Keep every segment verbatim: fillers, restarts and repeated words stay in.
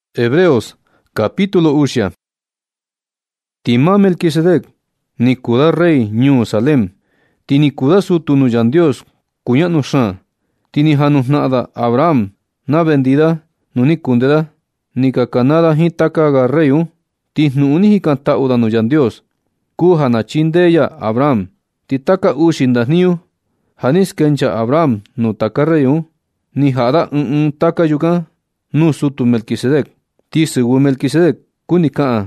Hebreos, capítulo usia. Tima Melquisedec, Nicuda rey New Salem, Tinicuda sutu nuyan Dios, cuya nusha, Tini hanus nada Abraham, na vendida, nunicundeda, Nicacanada hitakaga reyu, Tisnu unihikanta uda nuyan Dios, Kuhana chindeya Abraham, Titaka ushindas Hanis kencha Abraham, nutaka reyu, Nihada un taka yuga, nusutu Melquisedec. Tisugu Melquisedec, kunika,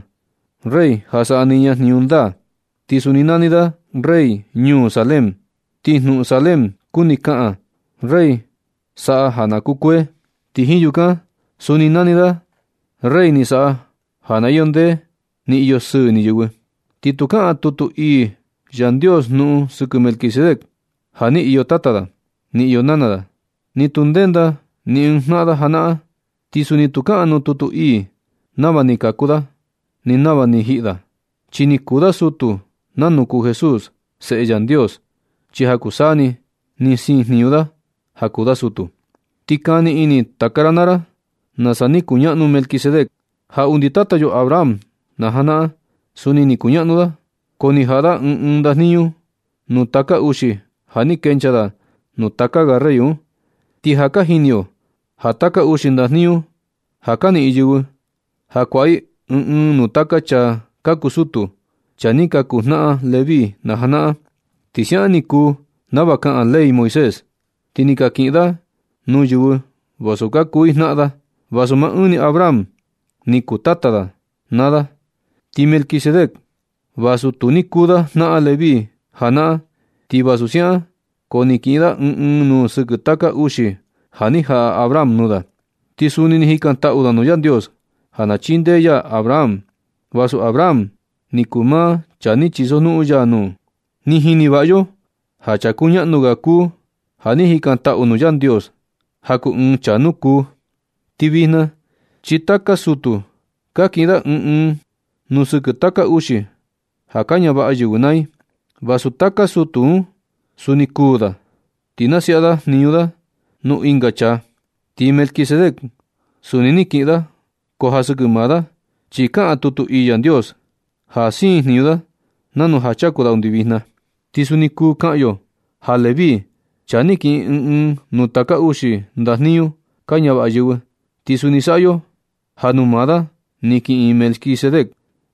rey hasa niñas niunda, tisuninanida, rey New Salem, tisnu Salem, kunika, rey sa hanakukwe, tihiyuka, suninanida, rey ni sa hanayonde, ni yosu ni yuwe. Tituka tutu i, jan Dios nu suku Melquisedec, hani iyo tatada, ni iyo nanada, ni tundenda, ni nada hana, tisuni tuka no tutu i, nava ni kakuda, ni nava ni hida. Chini kuda sutu, nanuku Jesús, se jan Dios, chi hakusani, ni sin niuda, hakuda sutu. Tikani ini takaranara, nasani kunyanu Melquisedec, ha unditata yo Abraham, nahana, suni ni kunyanuda, koni hada undas niu, nutaka ushi, hani kenchada, nutaka garreyu, tihaka hinyo, hataka ushindas niu, hakani iyugu, hakwai un nutaka cha kakusutu, chanika kuhnaa Levi nahana, tisianiku nabaka ley Moisés, tinika kida, nuyugu, vasuka kuihnada, vasuma uni Abraham, nikutatada, nada, ti Melquisedec, vasu tunikuda naa Levi, hana, ti vasusia, konikida un nu sukutaka ushi, hani ha Abraham nuda. Tisuni ni hikanta uda no yan Dios, hana chinde ya Abraham, vasu Abraham, nikuma chani chiso nu ya nu, ni hini bayo, hachakunya nugaku, hani hikanta unu yan Dios, haku un chanuku, tibina, chitaka sutu, kakida un un, nusukutaka ushi, hakanya ba ayugunai, vasu taka sutu, sunikuda, tinasiada niuda, nu ingacha. Ti Melquisedec, sunini kida, kohasukumada, chika atutu iyan Dios, hasin niuda, nanu hachakuda undivina. Ti suniku kayo, ha Levi, chaniki un nutaka ushi, ndasniu, kanyaba ayuwa. Ti sunisayo, hanumada, niki i Melquisedec,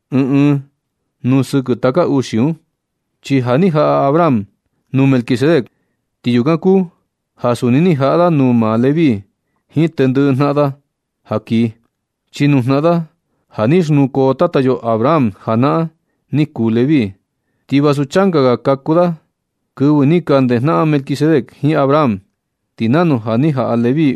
un nusukutaka ushiu, chi hani ha Abraham, nu Melquisedec, ti yugaku, hasunini hada nu ma Levi, hitendu nada, haki, chinu nada, hanis nuko tatayo Abraham, hana, niku Levi, tiba su changaga kakuda, kubu nikande na Melquisedec, hi Abraham, tinanu hani ha Levi,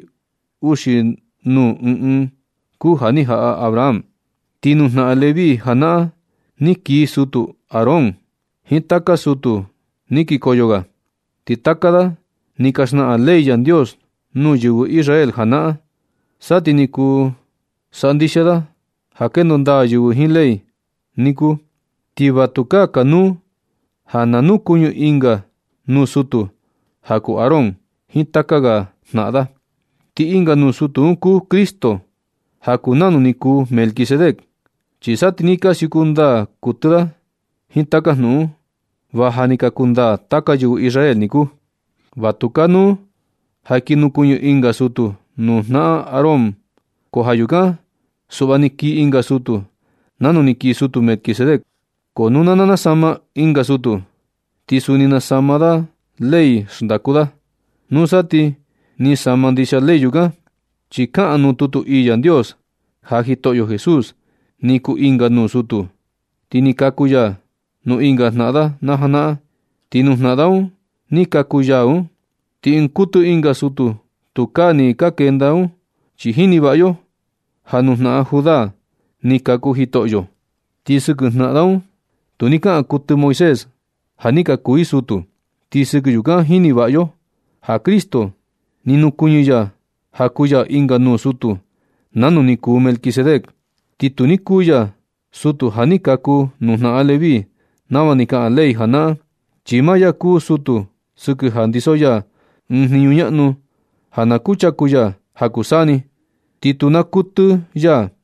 ushi nu un ku hani ha Abraham, tinu na Levi, hana, niki sutu Aron, hitaka sutu, niki koyoga, titakada, nikasna ley yan Dios, nu yugu Israel hana, sati niku sandishada, hakenonda yugu hin ley, niku, tibatuka kanu, hananu kunyu inga, nu sutu, haku Aron, hitakaga nada, ti inga nu sutu unku Kristo, haku nanu niku Melquisedec, chisati nika sikunda kutura, hitaka nu, vahanika kunda taka yugu Israel niku, vatukanu, hakinu kunyu inga sutu, nu na Arom, kohayuka, subaniki inga sutu, nanu niki sutu Melquisedec, konuna nana sama inga sutu, tisunina samada, ley shndakuda, nusati, ni samandisha ley yuga, chika anu tutu iyan Dios, hajitoyo Jesús, niku inga nu sutu, tinikakuya, nu inga nada, nahana, tinu nadau, nikakuyau, ti inkutu inga sutu, tukani kakendau, chihini bayo, hanusna Judá, nikaku hitoyo, tisuku nadau, tunika akutu Moisés, hanika kui sutu, tisuku yuka hini bayo, ha Kristo, ninu kunyuya, hakuya inga nu sutu, nanu niku Melquisedec, titunikuya, sutu hanikaku nusna Levi, navanika ley hana, chimaya ku sutu, suku handisoya, nhiyunyanu, hanakuchakuya, hakusani, titunakutu ya,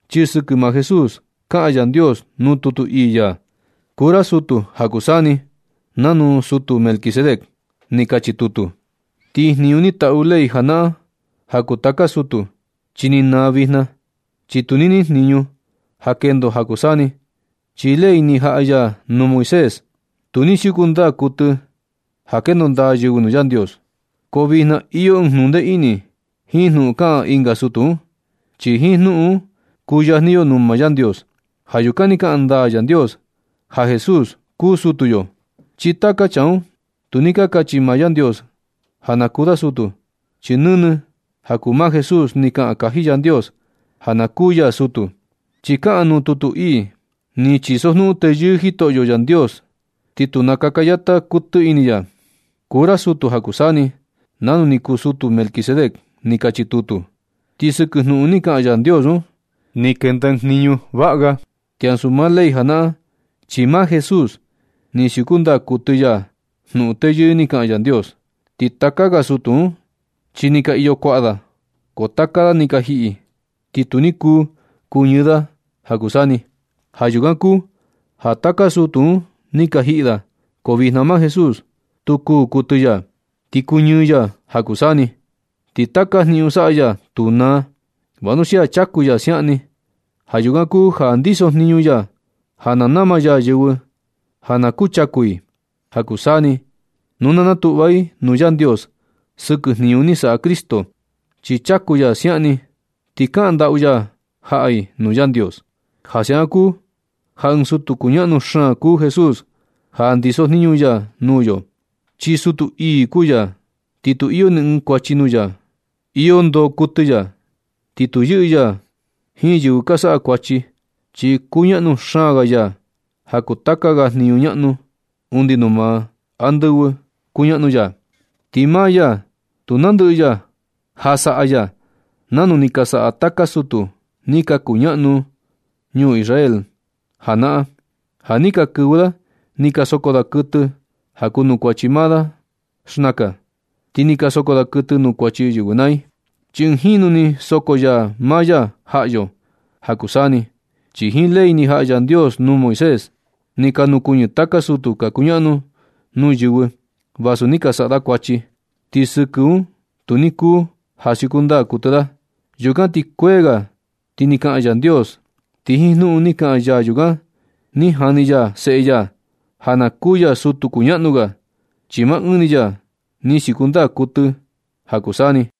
Chi sɨkɨ maa Jesús ka'an Yandios nu tutu ii ya. Kura sutu hakusani nanu sutu Melquisedec ni kachi tutu. Ti jniñu ni ta'u ley jana'a hakutaka sutu chi ni naa vijna. Chi tu nini jniñu jakendo hakusani. Chi ley ni ja'a ya nu Moisés tu ni xikundaa kutɨ jakendo ndaa yɨvɨ nu Yandios. Ko vijna iyo ɨɨn jnu'un ndee ini jin jnu'un ka'an inga sutu. Chi jin jnu'un kuyajniyo nuu maa Yandios. Ja yukan ni ka'an ndaa Yandios ja Jesús kuu sutuyo. Chi taka cha'un tu ni ka katyi maa Yandios ja na kuu da sutu. Chi nɨnɨ ja kuu maa Jesús ni ka'an kaji Yandios ja na kuu ya sutu. Chi ka'an nuu tutu ii ni chisojnu'un teyɨɨ Jito'yo Yandios ti tu nakakayata kutɨ ini ya. Kura sutu hakusani nanu ni kuu sutu Melquisedec ni katyi tutu. Ti sɨkɨ jnu'un ni ka'an Yandios un ni kenda jniñu va'a ti ansu maa ley jana'a. Chi maa Jesús ni xikundaa kutɨ ya jnu'un teyɨɨ ni ka'an Yandios. Ti taka ga sutu un chi ni ka iyo kua'a da, ko taka da ni ka ji'i. Ti tu ni kuu kuñɨ da hakusani. Ja yukan kuu ja taka sutu un ni ka ji'i da, ko vijna maa Jesús tu kuu kutɨ ya, ti kuñɨ ya hakusani. Ti taka jniñu sa'a ya tu naa, vanuxia chaku ya sia'ni. Ja yukan kuu ja ndiso jniñu ya ja na nama ya yɨvɨ ja na kuchaku i hakusani nu na natu'va i nuu Yandios sɨkɨ jniñu ni sa'a Cristo. Chi chaku ya sia'ni ti ka'an nda'u ya ja'a i nuu Yandios. Ja sia'an kuu ja ɨɨn sutu kuña'nu xaan kuu Jesús ja ndiso jniñu ya nuu yo. Chi sutu ii kuu ya, ti tu iyo ni ɨɨn kuatyi nuu ya. Iyo ndoo kutɨ ya, ti tu yɨ'ɨ ya jin yɨvɨ ka sa'a kuatyi. Chi kuña'nu xaan ga ya ja kutaka ga jniñu ña'nu undi nu maa andɨvɨ kuña'nu ya. Ti maa ya tu nandɨ'ɨ ya ja sa'a ya nanu ni ka sa'a taka sutu ni ka kuña'nu ñuu Israel jana'a. Ja ni ka kɨvɨ da ni ka soko da kɨtɨ ja kuu nuu kuatyi maa da xnaka. Ti ni ka soko da kɨtɨ nuu kuatyi yɨvɨ nai. Chi ɨɨn jinu ni soko ya maa ya ja'yo hakusani. Chi jin ley ni ja'a Yandios nuu Moisés ni ka nukuñɨ taka sutu ka kuña'nu nuu yɨvɨ vasu ni ka sa'a da kuatyi. Ti sɨkɨ un tu ni kuu ja xikundaa kutɨ da. Yukan ti kuee ga ti ni ka'an Yandios. Ti jin jnu'un ni ka'an ya yukan ni jani ya se'e ya ja na kuu ya sutu kuña'nu ga. Chi maa ɨɨn ni ya ni xikundaa kutɨ hakusani.